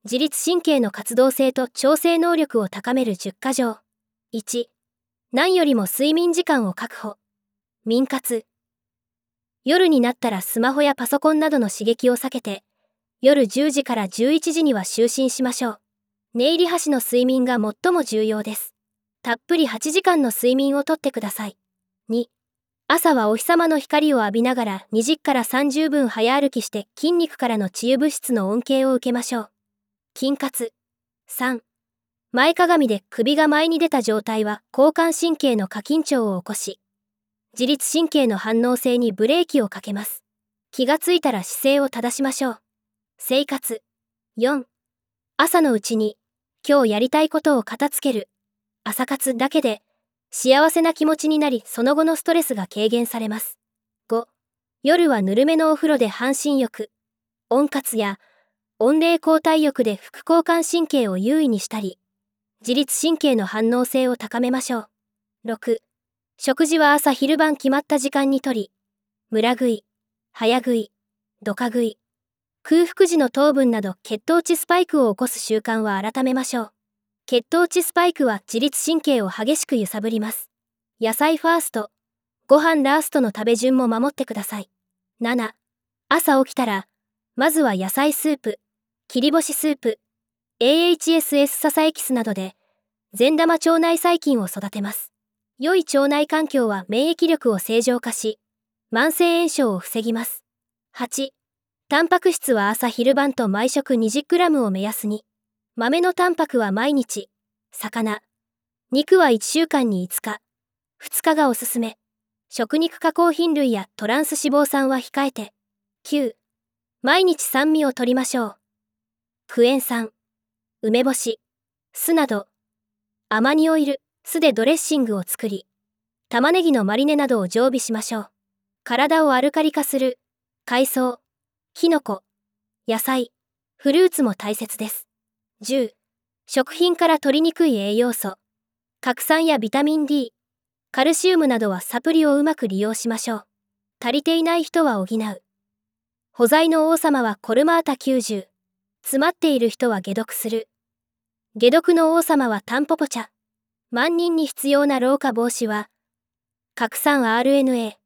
自律神経の活動性と調整能力を高める10か条。1、何よりも睡眠時間を確保。眠活。夜になったらスマホやパソコンなどの刺激を避けて、夜10時から11時には就寝しましょう。寝入り端の睡眠が最も重要です。たっぷり8時間の睡眠をとってください。2、朝はお日様の光を浴びながら20から30分早歩きして筋肉からの治癒物質の恩恵を受けましょう。筋活。3、前かがみで首が前に出た状態は交感神経の過緊張を起こし、自律神経の反応性にブレーキをかけます。気がついたら姿勢を正しましょう。生活。4、朝のうちに今日やりたいことを片付ける。朝活だけで幸せな気持ちになり、その後のストレスが軽減されます。5、夜はぬるめのお風呂で半身浴、温活や温冷交代浴で副交感神経を優位にしたり、自律神経の反応性を高めましょう。6、食事は朝昼晩決まった時間にとり、ムラ食い、早食い、ドカ食い、空腹時の糖分など血糖値スパイクを起こす習慣は改めましょう。血糖値スパイクは自律神経を激しく揺さぶります。野菜ファースト、ご飯ラーストの食べ順も守ってください。7、朝起きたら、まずは野菜スープ、切り干しスープ、AHSS ササエキスなどで、善玉腸内細菌を育てます。良い腸内環境は免疫力を正常化し、慢性炎症を防ぎます。8、タンパク質は朝昼晩と毎食 20g を目安に。豆のタンパクは毎日、魚、肉は1週間に5日、2日がおすすめ。食肉加工品類やトランス脂肪酸は控えて。9、毎日酸味を取りましょう。クエン酸、梅干し、酢など、アマニオイル、酢でドレッシングを作り、玉ねぎのマリネなどを常備しましょう。体をアルカリ化する、海藻、キノコ、野菜、フルーツも大切です。10、食品から取りにくい栄養素、核酸やビタミン D、カルシウムなどはサプリをうまく利用しましょう。足りていない人は補う。補剤の王様はコルマータ90。詰まっている人は解毒する。解毒の王様はタンポポ茶。万人に必要な老化防止は、核酸 RNA。